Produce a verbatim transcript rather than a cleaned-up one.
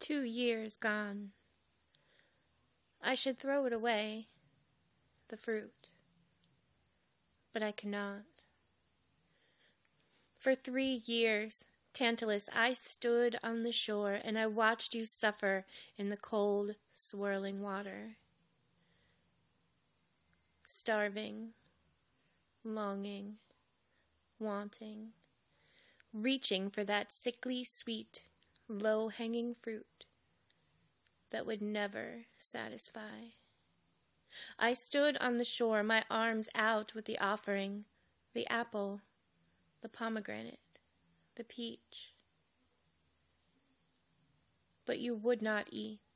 Two years gone. I should throw it away, the fruit, but I cannot. For three years, Tantalus, I stood on the shore and I watched you suffer in the cold, swirling water. Starving, longing, wanting, reaching for that sickly sweet, low-hanging fruit that would never satisfy. I stood on the shore, my arms out with the offering, the apple, the pomegranate, the peach. But you would not eat.